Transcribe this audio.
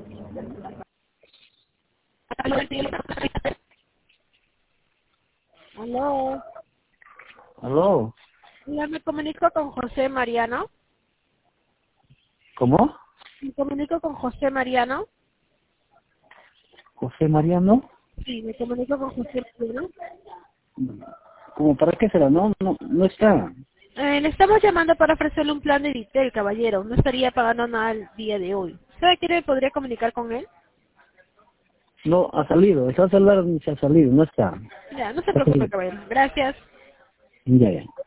Aló. ¿Aló? Ya me comunico con José Mariano. ¿Cómo? Me comunico con José Mariano. ¿José Mariano? Sí, me comunico con José Mariano. ¿Cómo para qué será? No está. Le estamos llamando para ofrecerle un plan de Vitel, caballero. No estaría pagando nada el día de hoy. ¿Sabe quién me podría comunicar con él? No, ha salido. Esa celular se ha salido, no está. Ya, no se Ha preocupe, salido. caballero. Gracias. Ya.